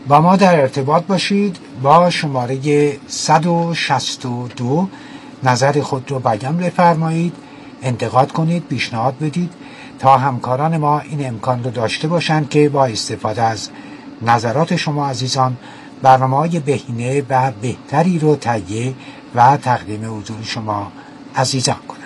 با ما در ارتباط باشید. با شماره 162 نظر خود رو بیان بفرمایید، انتقاد کنید، پیشنهاد بدید تا همکاران ما این امکان رو داشته باشند که با استفاده از نظرات شما عزیزان برنامه‌های بهینه و بهتری رو تهیه و تقدیم حضور شما عزیزان کنند.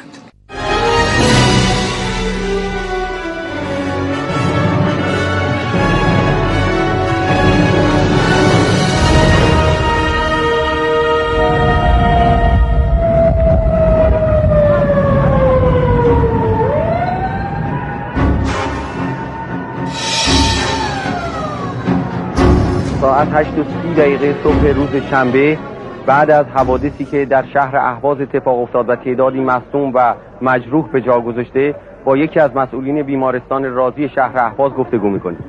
ساعت 8:30 صبح روز شنبه بعد از حوادثی که در شهر اهواز اتفاق افتاد و تعدادی مصدوم و مجروح به جا گذاشته، با یکی از مسئولین بیمارستان رازی شهر اهواز گفتگو می‌کنیم.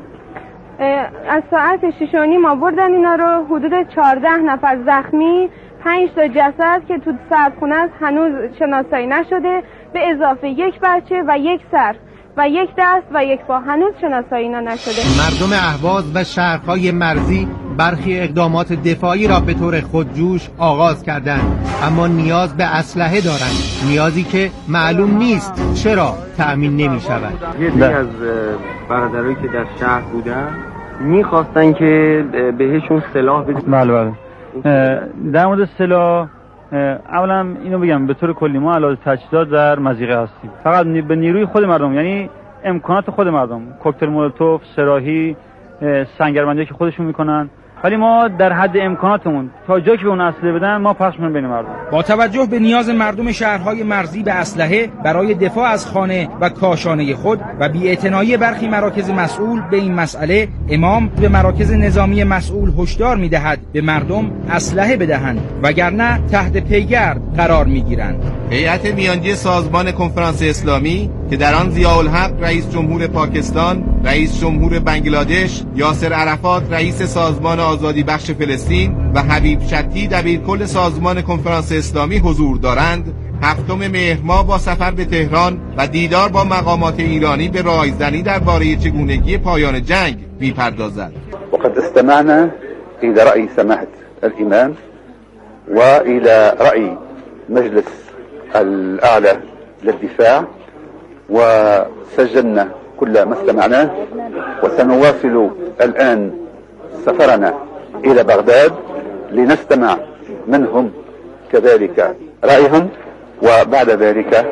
از ساعت 6:30 آوردن اینا رو، حدود 14 نفر زخمی، 5 تا جسد که تو سردخونه است هنوز شناسایی نشده، به اضافه یک بچه و یک سر و یک دست و یک پا هنوز شناسایی نشده. مردم اهواز و شهرهای مرزی برخی اقدامات دفاعی را به طور خودجوش آغاز کردند، اما نیاز به اسلحه دارند، نیازی که معلوم نیست چرا تأمین نمی شود. یکی از برادرایی که در شهر بودن میخواستن که بهشون سلاح بدن. بله. در مورد سلاح اولا اینو بگم، به طور کلی ما علاوه تجهیزات در مضیقه هستیم، فقط به نیروی خود مردم، یعنی امکانات خود مردم، کوکتل مولوتوف، سراحی، سنگربندی که خودشون میکنن، ولی ما در حد امکاناتمون تا جایی که به اون اسلحه بدن ما پخش می‌کنیم بین مردم. با توجه به نیاز مردم شهرهای مرزی به اسلحه برای دفاع از خانه و کاشانه خود و بی‌اعتنایی برخی مراکز مسئول به این مسئله، امام به مراکز نظامی مسئول هشدار می‌دهد به مردم اسلحه بدهند وگرنه تحت پیگرد قرار می‌گیرند. هیئت میانجی سازمان کنفرانس اسلامی که در آن ضیاءالحق رئیس جمهور پاکستان، رئیس جمهور بنگلادش، یاسر عرفات رئیس سازمان آزادی بخش فلسطین و حبیب شتی دبیرکل سازمان کنفرانس اسلامی حضور دارند، 7 مهر ماه با سفر به تهران و دیدار با مقامات ایرانی به رایزنی درباره چگونگی پایان جنگ می‌پردازد. وقد استمعنا إلى رأي سماحة الإمام وإلى رأي مجلس الأعلى للدفاع وسجلنا كل ما استمعناه، وسنواصل الآن سفرنا إلى بغداد لنستمع منهم كذلك رأيهم، وبعد ذلك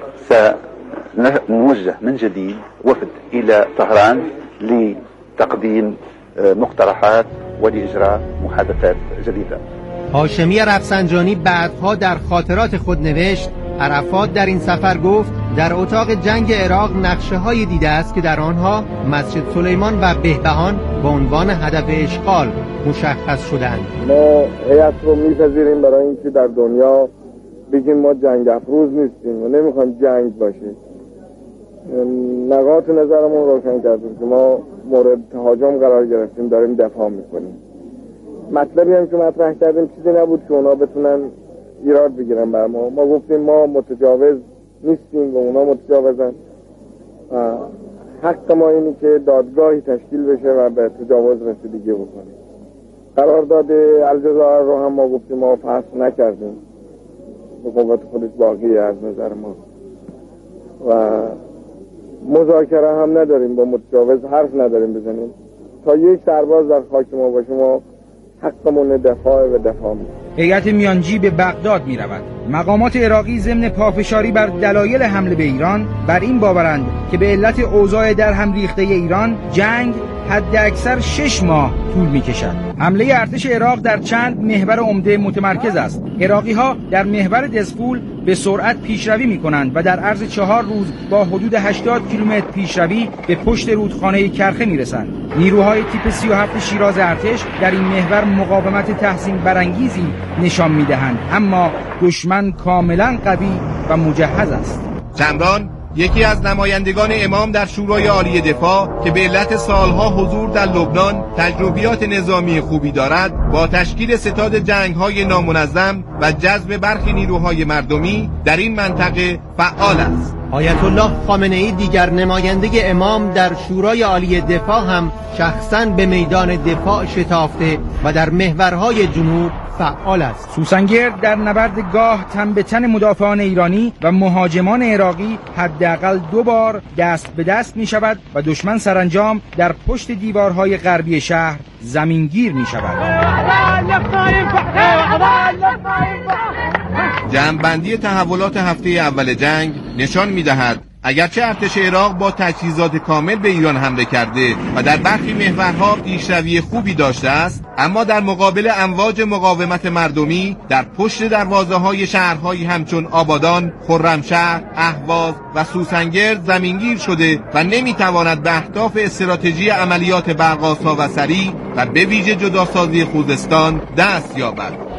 سنوجه من جديد وفد إلى طهران لتقديم مقترحات ولإجراء محادثات جديدة. هاشمی رفسنجانی بعدها در خاطرات خود نوشت: عرفات در این سفر گفت در اتاق جنگ عراق نقشه‌هایی دیده است که در آنها مسجد سلیمان و بهبهان به عنوان هدف اشغال مشخص شدند. ما هیئت رو می‌پذیریم برای اینکه در دنیا بگیم ما جنگ افروز نیستیم و نمی‌خوایم جنگ باشه. نقاط نظرمون روشن کردیم که ما مورد تهاجم قرار گرفتیم، داریم دفاع می‌کنیم. مطلبی هم که مطرح کردیم چیزی نبود که اونا بتونن ایراد بگیرن بر ما. ما گفتیم ما متجاوز نیستیم و اونا متجاوزن. حق ما اینه که دادگاهی تشکیل بشه و به تجاوز رسیدگی بکنیم. قرارداد الجزایر رو هم ما گفتیم ما فسخ نکردیم، به قوت خودش باقی از نظر ما، و مذاکره هم نداریم، با متجاوز حرف نداریم بزنیم. تا یک سرباز در خاک ما باشه ما حقمون دفاع و دفاع می‌کنیم. هیئت میانجی به بغداد می رود. مقامات عراقی ضمن پافشاری بر دلایل حمله به ایران بر این باورند که به علت اوضاع در هم ریخته ایران جنگ حد اکثر 6 ماه طول می کشد. حمله ارتش عراق در چند محور عمده متمرکز است. عراقی ها در محور دزفول به سرعت پیشروی می کنند و در عرض 4 روز با حدود 80 کیلومتر پیشروی به پشت رودخانه کرخه می رسند. نیروهای تیپ 37 شیراز ارتش در این محور مقاومت تحسین برانگیزی نشان می دهند، اما دشمن کاملا قوی و مجهز است. چمران یکی از نمایندگان امام در شورای عالی دفاع که به علت سالها حضور در لبنان تجربیات نظامی خوبی دارد، با تشکیل ستاد جنگ‌های نامنظم و جذب برخی نیروهای مردمی در این منطقه فعال است. آیت الله خامنه‌ای دیگر نماینده امام در شورای عالی دفاع هم شخصاً به میدان دفاع شتافته و در محورهای جنوب فعال است. سوسنگرد در نبرد گاه تن به تن مدافعان ایرانی و مهاجمان عراقی حداقل 2 بار دست به دست می شود و دشمن سرانجام در پشت دیوارهای غربی شهر زمینگیر می شود. جمع‌بندی تحولات هفته اول جنگ نشان می‌دهد اگرچه ارتش عراق با تجهیزات کامل به ایران حمله کرده و در برخی محورها پیشروی خوبی داشته است، اما در مقابل امواج مقاومت مردمی در پشت دروازه‌های شهرهایی همچون آبادان، خرمشهر، اهواز و سوسنگرد زمینگیر شده و نمی‌تواند به اهداف استراتژی عملیات برق‌آسا و سریع و به ویژه جداسازی خوزستان دست یابد.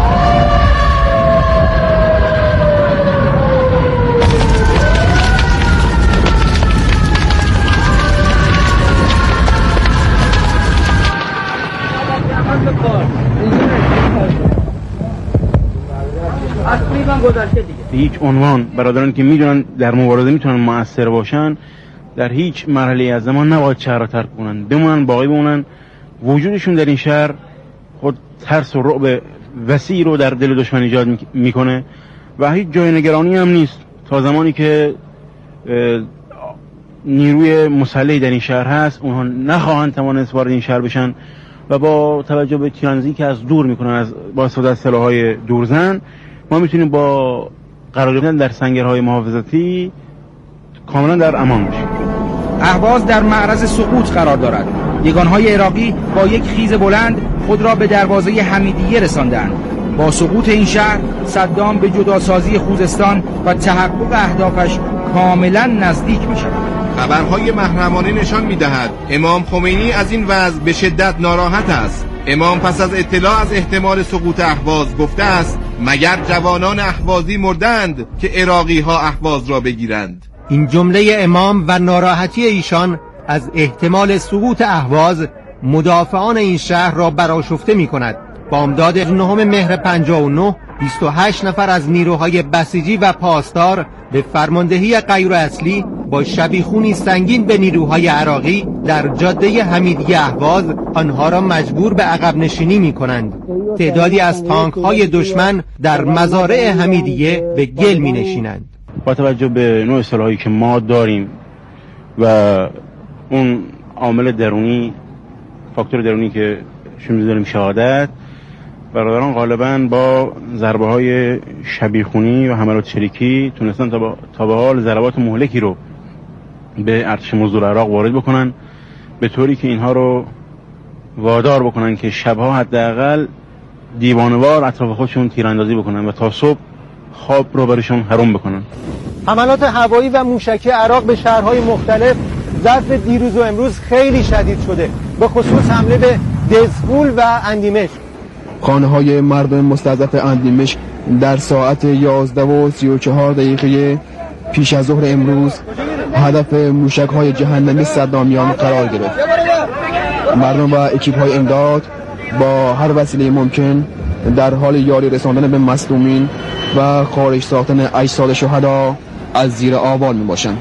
به هیچ عنوان برادران که میدونن در مبارزه میتونن مؤثر باشن در هیچ مرحله از زمان نباید شهر را ترک کنن، بمونن، باقی بمونن. وجودشون در این شهر خود ترس و رعب وسیع رو در دل دشمن ایجاد میکنه و هیچ جای نگرانی هم نیست تا زمانی که نیروی مسلحی در این شهر هست اونها نخواهند توانست وارد این شهر بشن و با توجه به تیرندازی که از دور میکنن با استفاده از سلاح‌های دورزن ما میتونیم با قرار گرفتن در سنگرهای محافظتی کاملا در امان باشیم. اهواز در معرض سقوط قرار دارد. یگانهای عراقی با یک خیز بلند خود را به دروازه حمیدیه رساندند. با سقوط این شهر صدام به جداسازی خوزستان و تحقق اهدافش کاملا نزدیک می شود. خبرهای محرمانه نشان می‌دهد امام خمینی از این وضع به شدت ناراحت است. امام پس از اطلاع از احتمال سقوط اهواز گفته است مگر جوانان اهوازی مردند که عراقی ها اهواز را بگیرند. این جمله امام و ناراحتی ایشان از احتمال سقوط اهواز مدافعان این شهر را برآشفته می‌کند. بامداد 9 مهر 59 28 نفر از نیروهای بسیجی و پاسدار به فرماندهی غیر اصلی با شبیخونی سنگین به نیروهای عراقی در جاده حمیدیه اهواز آنها را مجبور به عقب نشینی می کنند. تعدادی از تانک های دشمن در مزارع حمیدیه به گل می نشینند. با توجه به نوع سلاحی که ما داریم و اون عامل درونی، فاکتور درونی که شما می‌ذاریم شهادت، برادران غالباً با ضربه های شبیخونی و حملات چریکی تونستن تا به حال ضربات مهلکی رو به ارتش مزدور عراق وارد بکنن، به طوری که اینها رو وادار بکنن که شبها حداقل دیوانه‌وار اطراف خودشون تیراندازی بکنن و تا صبح خواب رو برشون حرام بکنن. حملات هوایی و موشکی عراق به شهرهای مختلف ظرف دیروز و امروز خیلی شدید شده، به خصوص حمله به دزفول و اندیمشق. خانه‌های مردم مستضعف اندیمشق در ساعت 11:34 پیش از ظهر امروز هدف موشک‌های جهنمی صدامیان قرار گرفت. مردم و اکیپ‌های امداد با هر وسیله ممکن در حال یاری رساندن به مصدومین و خارج ساختن اجساد شهدا از زیر آوار میباشند.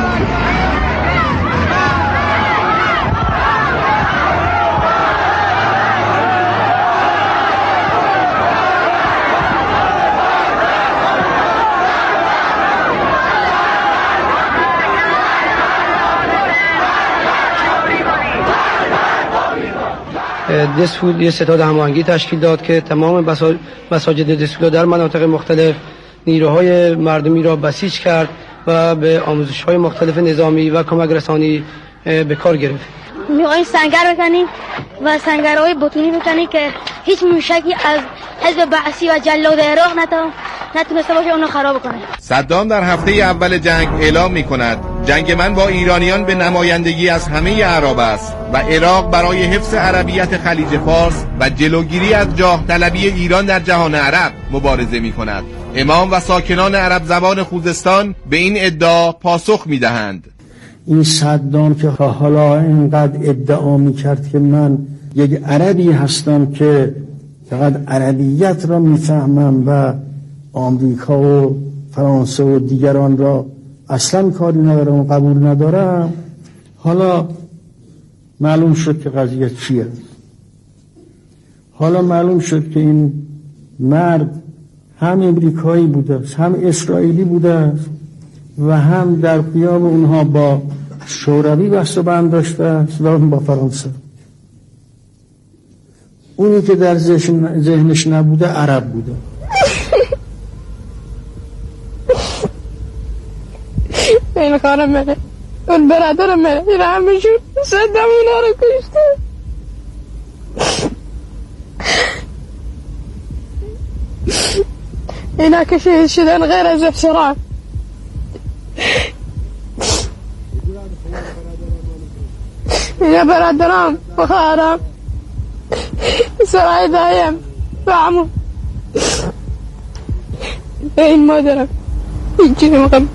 دسفول یه ستاد هماهنگی تشکیل داد که تمام مساجد دسفول در مناطق مختلف نیروهای مردمی را بسیج کرد و به آموزش‌های مختلف نظامی و کمک رسانی به کار گرفت. می‌خوایم سنگر بکنیم و سنگرهای بتونی بکنیم که هیچ موشکی از حزب بعثی و جلاد عراق نتونسته باشه اونو خراب کنه. صدام در هفته اول جنگ اعلام می‌کند جنگ من با ایرانیان به نمایندگی از همه اعراب است و عراق برای حفظ عربیت خلیج فارس و جلوگیری از جاه طلبی ایران در جهان عرب مبارزه می‌کند. امام و ساکنان عرب زبان خوزستان به این ادعا پاسخ می‌دهند. این صدام که حالا اینقدر ادعا می‌کرد که من یک عربی هستم که فقط عربیت را می‌فهمم و آمریکا و فرانسه و دیگران را اصلا کاری ندارم و قبول ندارم. حالا معلوم شد که قضیه چیه. حالا معلوم شد که این مرد هم امریکایی بوده است، هم اسرائیلی بوده است و هم در غیاب اونها با شوروی بحث و بند داشته است و با فرانسه. اونی که در ذهنش نبوده عرب بوده. این خانم منه، اون برادر منه، این همشون صدام اونا رو کشته. اینا که شهید شدن غیر از افسران. اینا برادرام بخارم سرای دایم فهمو این مادرم هیچی نمیم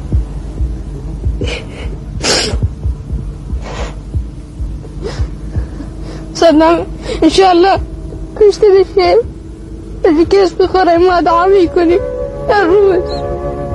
صدام انشاءالله کشته بشه از کس بخوره ما دعا میکنیم در روز.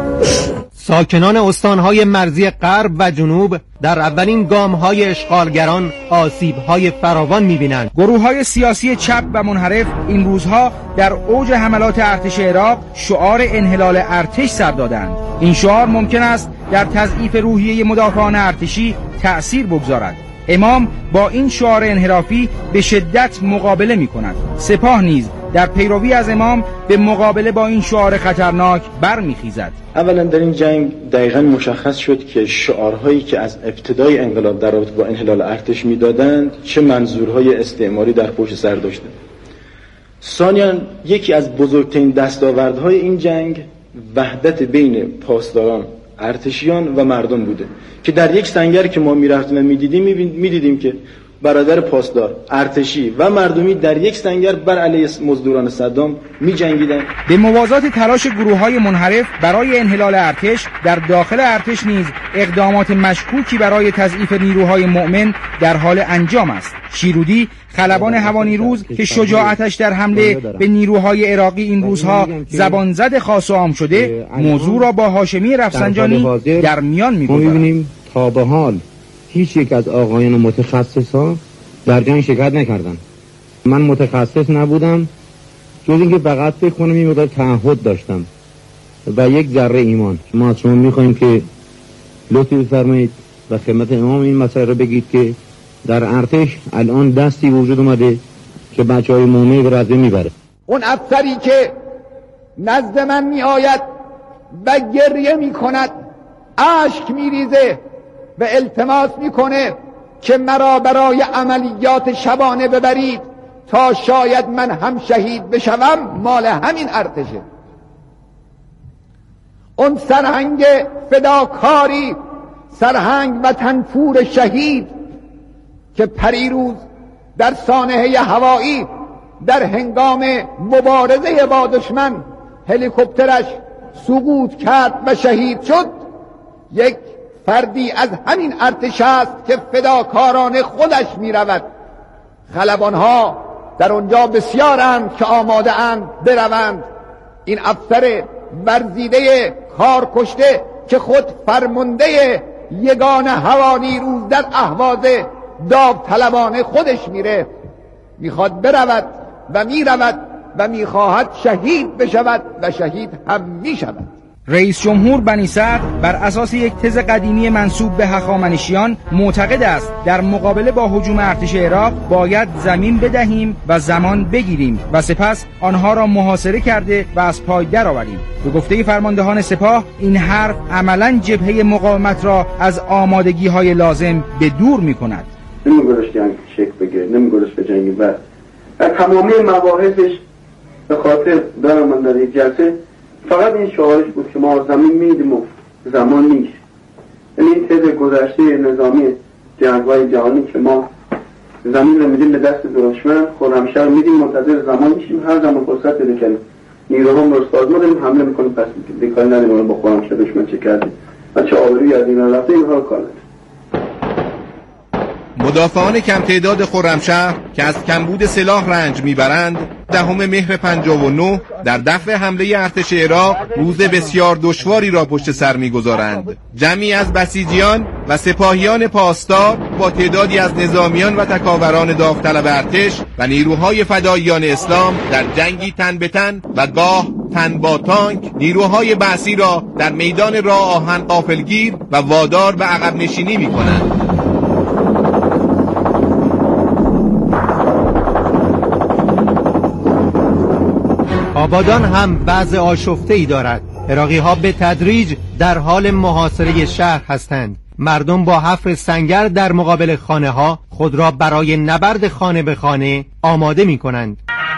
ساکنان استانهای مرزی غرب و جنوب در اولین گام‌های اشغالگران آسیب‌های فراوان می‌بینند. گروه‌های سیاسی چپ و منحرف این روزها در اوج حملات ارتش عراق شعار انحلال ارتش سر دادند. این شعار ممکن است در تضعیف روحیه مدافعان ارتشی تأثیر بگذارد. امام با این شعار انحرافی به شدت مقابله می‌کند. سپاه نیز در پیروی از امام به مقابله با این شعار خطرناک برمیخیزد. اولا در این جنگ دقیقاً مشخص شد که شعارهایی که از ابتدای انقلاب در رابطه با انحلال ارتش میدادند چه منظورهای استعماری در پشت سر داشتند. ثانیاً یکی از بزرگترین دستاوردهای این جنگ وحدت بین پاسداران، ارتشیان و مردم بوده که در یک سنگر که ما میرفتیم و میدیدیم که برادر پاسدار، ارتشی و مردمی در یک سنگر بر علیه مزدوران صدام می جنگیدند. به موازات تلاش گروه‌های منحرف برای انحلال ارتش در داخل ارتش نیز اقدامات مشکوکی برای تضعیف نیروهای مؤمن در حال انجام است. شیرودی خلبان هوانیروز که شجاعتش در حمله به نیروهای عراقی این روزها زبان زد خاص و عام شده، موضوع را با هاشمی رفسنجانی در میان می‌گذارد. ما می‌بینیم تا به حال هیچ یک از آقایان متخصصا در جنگ شرکت نکردن. من متخصص نبودم جز اینکه فقط فکر کنم این مقدار تعهد داشتم و یک ذره ایمان. ما از شما می‌خوایم که لطفی بفرمایید و خدمت امام این مسئله رو بگید که در ارتش الان دستی وجود اومده که بچه‌های مومن رو رزه میبره. اون افسری که نزد من میآید و گریه میکند، اشک میریزه و التماس میکنه که مرا برای عملیات شبانه ببرید تا شاید من هم شهید بشوم، مال همین ارتشه. اون سرهنگ فداکاری، سرهنگ وطنپور شهید که پریروز در سانحه هوایی در هنگام مبارزه با دشمن هلیکوپترش سقوط کرد و شهید شد، یک فردی از همین ارتش است که فداکارانه خودش می رود. خلبانها در اونجا بسیارند که آماده اند بروند. این افسر ورزیده کار کشته که خود فرمانده یگان هوانیروز در اهواز داوطلبانه خودش میره، میخواد برود و میرود و میخواهد شهید بشود و شهید هم میشود. رئیس جمهور بنی صدر بر اساس یک تز قدیمی منسوب به هخامنشیان معتقد است در مقابله با هجوم ارتش عراق باید زمین بدهیم و زمان بگیریم و سپس آنها را محاصره کرده و از پای درآوریم. به گفته فرماندهان سپاه این حرف عملاً جبهه مقاومت را از آمادگی‌های لازم به دور می‌کند. نمی‌گذاشت جنگ شکل بگیره، نمی‌گذاشت به جنگی و تمامی مباحثش به خاطر دارم من در یک جلسه فقط این شعارش بود که ما زمین میدیم و زمان نیست. یعنی این تز گذشته نظامی جنگ‌های جهانی که ما زمین رو میدیم به دست دشمن، خرمشهر میدیم، منتظر زمان میشیم، هر زمان فرصت پیدا کنیم نیروها رو سازمان داریم حمله میکنیم، پس دیگه نداریم با خرمشهر دشمن چه کردیم و چه آبرویی از این رفته، اینها رو کار نداریم. مدافعان کم تعداد خرمشهر که از کمبود سلاح رنج میبرند 10 مهر 59 در دفع حمله ارتش عراق روز بسیار دشواری را پشت سر می‌گذارند. جمعی از بسیجیان و سپاهیان پاسدار با تعدادی از نظامیان و تکاوران داوطلب ارتش و نیروهای فداییان اسلام در جنگی تن به تن و گاه تن با تانک نیروهای بعثی را در میدان راه آهن غافلگیر و وادار به عقب نشینی می‌کنند. آبادان هم وضع آشفته‌ای دارد. عراقی‌ها به تدریج در حال محاصره شهر هستند. مردم با حفر سنگر در مقابل خانه‌ها خود را برای نبرد خانه به خانه آماده می‌کنند.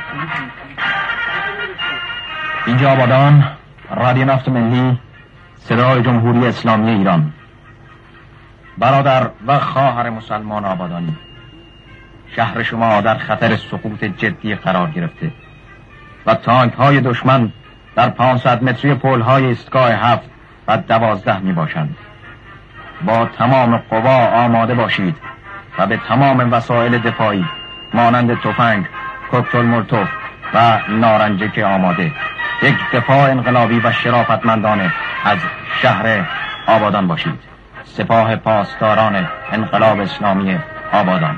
اینجا آبادان، رادیو نفت ملی، صدای جمهوری اسلامی ایران. برادر و خواهر مسلمان آبادانی، شهر شما در خطر سقوط جدی قرار گرفته و تانک های دشمن در 500 متری پل های ایستگاه 7 و 12 می باشند. با تمام قوا آماده باشید و به تمام وسایل دفاعی مانند تفنگ، کوکتل مولوتوف و نارنجک آماده یک دفاع انقلابی و شرافتمندانه از شهر آبادان باشید. سپاه پاسداران انقلاب اسلامی آبادان.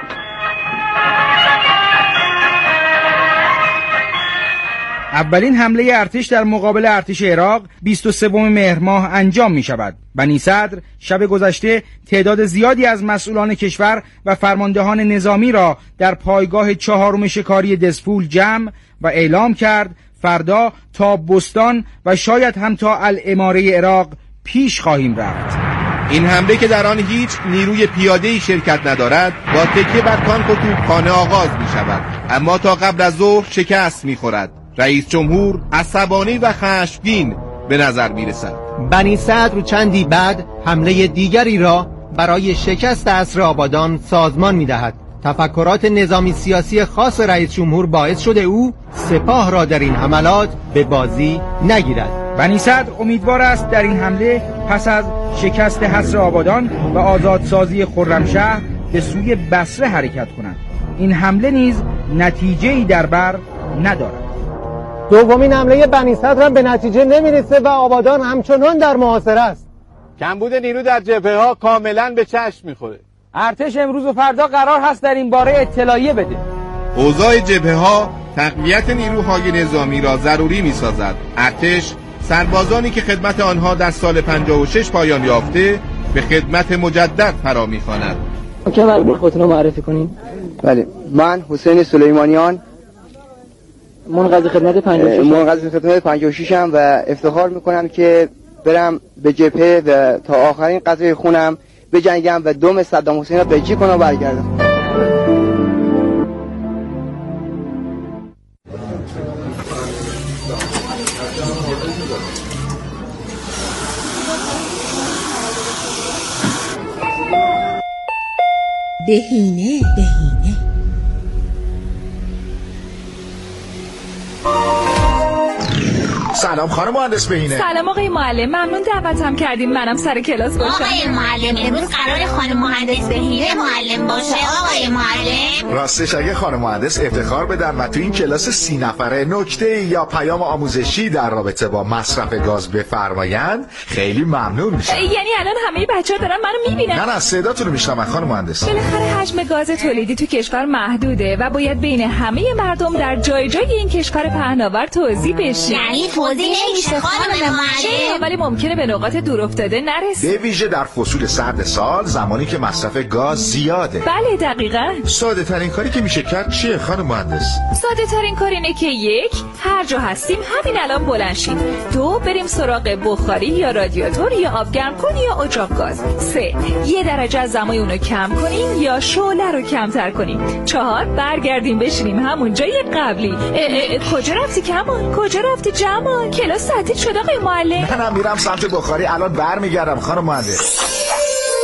اولین حمله ارتش در مقابل ارتش عراق 23 مهر ماه انجام می شود. بنی صدر شب گذشته تعداد زیادی از مسئولان کشور و فرماندهان نظامی را در پایگاه 4 شکاری دسفول جمع و اعلام کرد فردا تا بستان و شاید هم تا الاماره عراق پیش خواهیم رفت. این حمله که در آن هیچ نیروی پیاده‌ای شرکت ندارد با تکیه بر تانک و توپخانه آغاز می شود، اما تا قبل از ظهر شکست می خورد. رئیس جمهور عصبانی و خشمگین به نظر می رسد. بنی صدر چندی بعد حمله دیگری را برای شکست عصر آبادان سازمان می دهد. تفکرات نظامی سیاسی خاص رئیس جمهور باعث شده او سپاه را در این حملات به بازی نگیرد. بنی صدر امیدوار است در این حمله پس از شکست حصر آبادان و آزادسازی خرمشهر به سوی بصره حرکت کنند. این حمله نیز نتیجه‌ای در بر ندارد. دومین حمله بنی صدر هم به نتیجه نمیرسه و آبادان همچنان در محاصره است. کمبود نیرو در جبهه‌ها کاملا به چشم میخوره. ارتش امروز و فردا قرار هست در این باره اطلاعیه بده. اوضاع جبهه‌ها تقویت نیروهای نظامی را ضروری می‌سازد. ارتش سربازانی که خدمت آنها در سال 56 پایان یافته به خدمت مجدد فرا می‌خواند. که برای خودتون رو معرفی کنین. بله، من حسین سلیمانیان منقضی خدمت 56 ام و افتخار میکنم که برم به جبهه و تا آخرین قطره خونم بجنگم و دم صدام حسین را بجی کنم و برگردم. بهینه سلام خانم مهندس بهینه. سلام آقای معلم، ممنون دعوتم کردیم منم سر کلاس باشم. آقای معلم امروز قرار خانم مهندس بهینه معلم باشه. آقای معلم راستش اگه خانم مهندس افتخار بدن و تو این کلاس 30 نفره نکته یا پیام آموزشی در رابطه با مصرف گاز بفرمایند خیلی ممنون میشم. یعنی الان همه بچه‌ها دارن منو میبینن؟ نه صداتون رو میشنون خانم مهندس. بالاخره حجم گاز تولیدی تو کشور محدوده و باید بین همه مردم در جای جای این کشور پهناور توزیع بشه. یعنی توزیع نمیشه خانم معلم؟ ولی ممکنه به نقاط دور افتاده نرسه. به ویژه در فصول سرد سال زمانی که مصرف گاز زیاده. بله دقیقاً. ساده ترین کاری که میشه کرد چیه خانم مهندس؟ ساده ترین کار اینه که 1 هر جا هستیم همین الان بلند شیم. 2 بریم سراغ بخاری یا رادیاتور یا آب گرم کنی یا اجاق گاز. 3 1 درجه از دمای اونو کم کنیم یا شعله رو کمتر کنیم. 4 برگردیم بشینیم همون جای قبلی. کجا رفتی کمال؟ کجا رفتی جمال؟ کلاس تعطیل شد آقای معلم. منم میرم سمت بخاری الان برمیگردم خانم مهندس.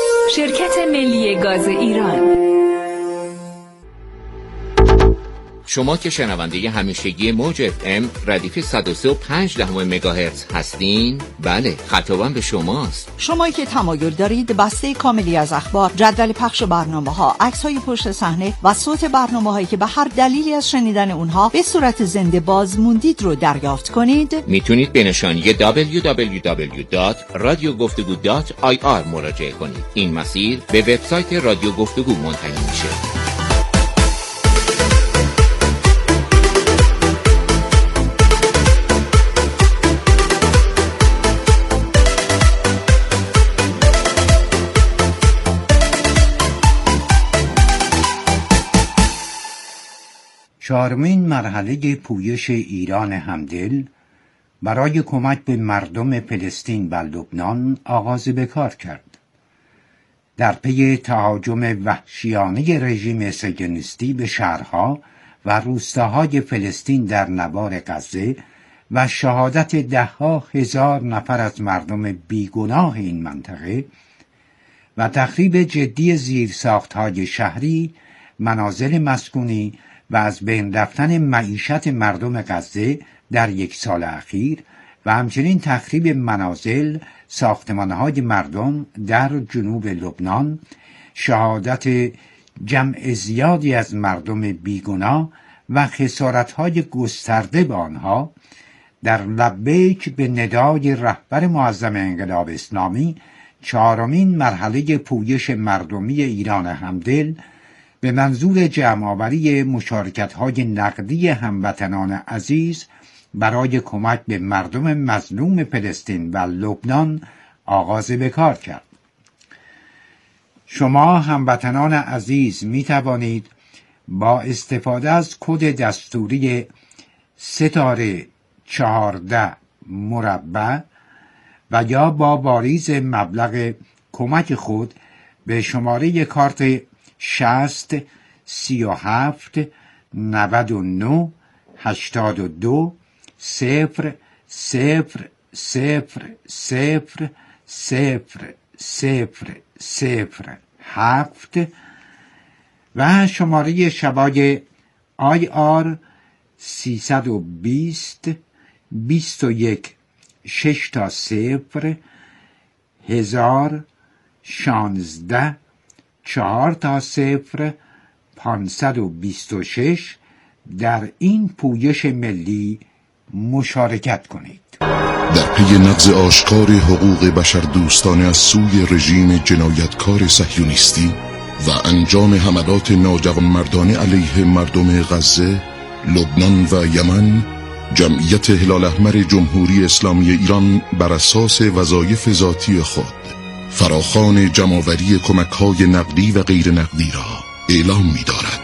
شرکت ملی گاز ایران. شما که شنونده همیشگی موج FM ردیف 103.5 مگاهرتز هستین، بله خطابم به شماست. شمایی که تمایل دارید بسته کاملی از اخبار، جدول پخش برنامه‌ها، عکس‌های پشت صحنه و صوت برنامه‌هایی که به هر دلیلی از شنیدن اونها به صورت زنده باز موندید رو دریافت کنید، میتونید به نشانی www.radiogoftugou.ir مراجعه کنید. این مسیر به وبسایت رادیو گفتگو منتهی میشه. چهارمین مرحله پویش ایران همدل برای کمک به مردم فلسطین و لبنان آغاز به کار کرد. در پی تهاجم وحشیانه رژیم صهیونیستی به شهرها و روستاهای فلسطین در نوار غزه و شهادت ده‌ها هزار نفر از مردم بیگناه این منطقه و تخریب جدی زیرساختهای شهری، منازل مسکونی و از بین رفتن معیشت مردم غزه در یک سال اخیر و همچنین تخریب منازل، ساختمانهای مردم در جنوب لبنان، شهادت جمع زیادی از مردم بیگناه و خسارتهای گسترده به آنها، در لبیک به ندای رهبر معظم انقلاب اسلامی چهارمین مرحله پویش مردمی ایران همدل به منظور جمع‌آوری مشارکت‌های نقدی هموطنان عزیز برای کمک به مردم مظلوم فلسطین و لبنان آغاز به کار کرد. شما هموطنان عزیز می توانید با استفاده از کد دستوری ستاره 14 مربع و یا با واریز مبلغ کمک خود به شماره کارت 60 37 99 82 0 0 0 0 0 0 0 7 و شماره شبای IR 320 21 6 تا 0 1000 16 4 تا 0 526 در این پویش ملی مشارکت کنید. در پی نقض آشکار حقوق بشر دوستانه از سوی رژیم جنایتکار صهیونیستی و انجام حملات ناجوانمردانه علیه مردم غزه، لبنان و یمن، جمعیت هلال احمر جمهوری اسلامی ایران بر اساس وظایف ذاتی خود فراخوان جمع‌آوری کمک‌های نقدی و غیر نقدی را اعلام می‌دارد.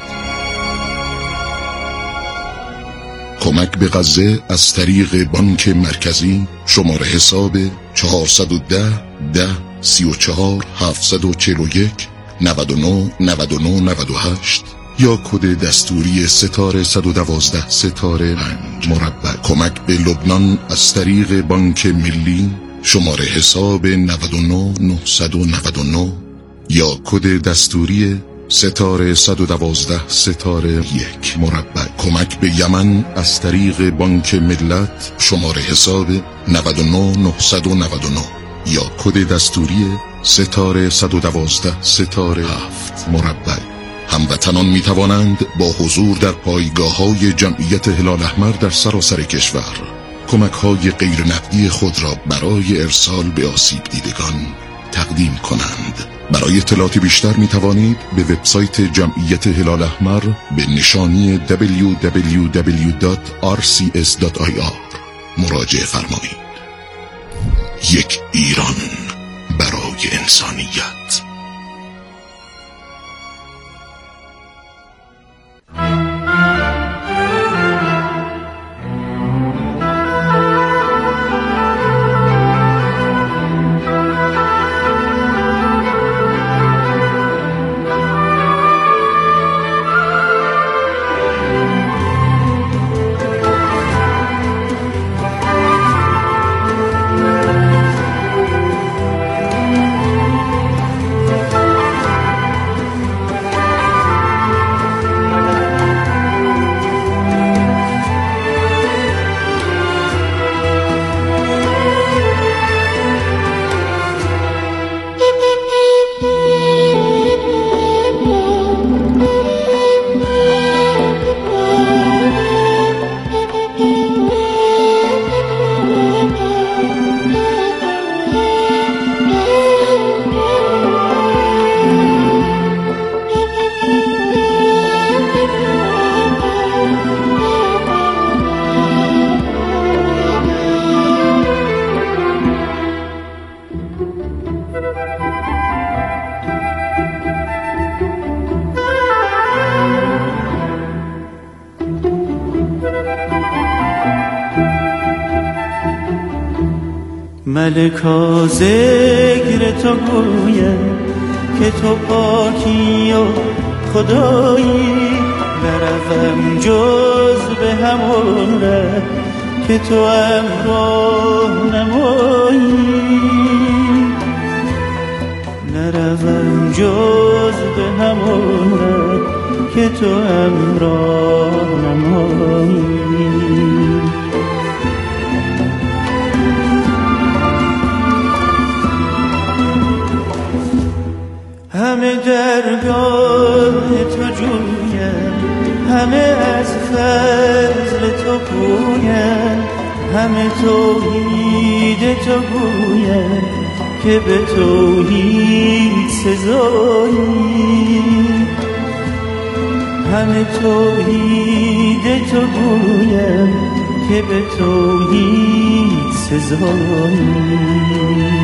کمک به غزه از طریق بانک مرکزی شماره حساب 410 10 34 741 99 99 98 یا کد دستوری ستاره 112 ستاره 5 مربع. کمک به لبنان از طریق بانک ملی شماره حساب 99 999 یا کد دستوری ستاره 112 ستاره 1 مربع. کمک به یمن از طریق بانک ملت شماره حساب 99 999 یا کد دستوری ستاره 112 ستاره 7 مربع. هموطنان می توانند با حضور در پایگاه‌های جمعیت هلال احمر در سراسر کشور کمک‌های غیر نقدی خود را برای ارسال به آسیب دیدگان تقدیم کنند. برای اطلاعات بیشتر می توانید به وبسایت جمعیت هلال احمر به نشانی www.rcs.ir مراجعه فرمایید. یک ایران برای انسانیت. ملکا ذکر تو گویم که تو پاکی و خدایی، نروم جز به همون ره که تو امراه نمایی، نروم جز به همون ره که تو امراه نمایی. همه درگاه تو جویم، همه از فضل تو پویم، همه توحید تو گویم که به توحید سزایی، همه توحید تو گویم که به توحید سزایی.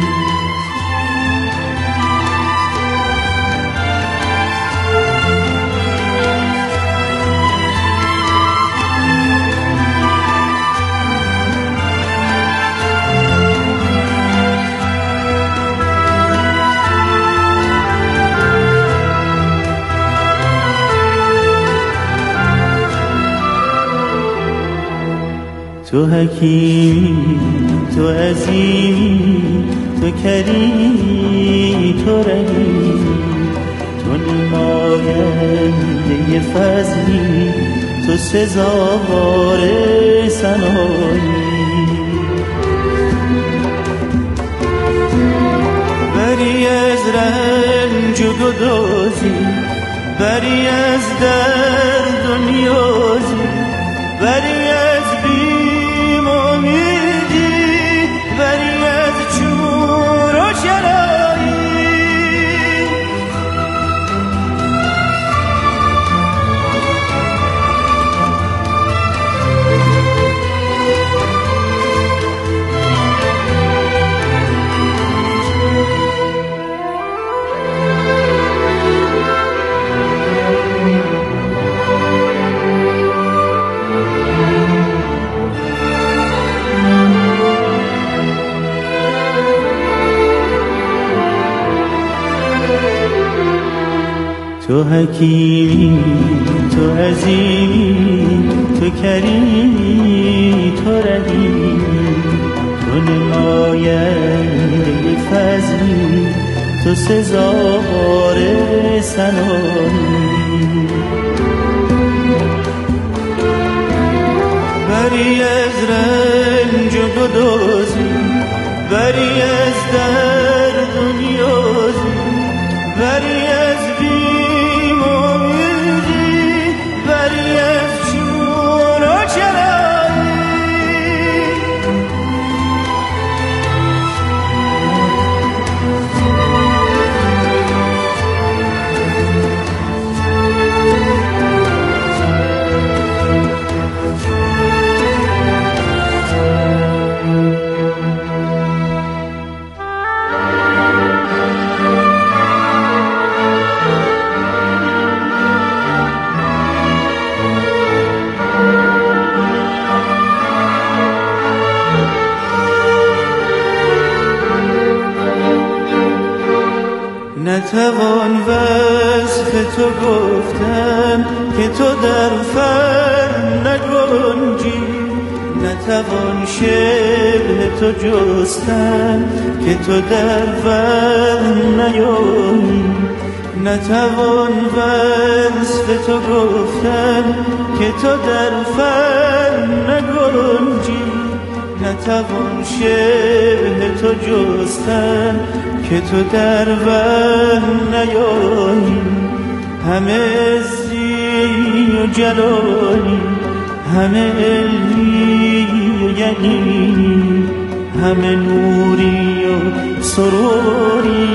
تو حکیمی، تو عظیمی، تو کریمی، تو رحیمی، تو نماینده فضلی، تو سزاوار ثنایی. بری از رنج و گدازی، بری از درد و نیازی، بری از بری از چور و چرایی. تو حکیمی، تو عظیمی، تو کریمی، تو رحیمی، تو نماینده فضلی، تو سزاوار ثنایی. بری از رنج و گدازی، بری از درد و نیازی، بری از بری از چون و چرایی. نتوان وصف تو گفتن که تو در فن نگنجی، نتوان شبه تو جستن که تو در فن نیایی، نتوان وصف تو گفتن که تو در فن نگنجی، نتوان شبه تو جستن که تو در وهم نیایی. همه عزی و جلالی، همه علمی و یقینی، همه نوری و سروری،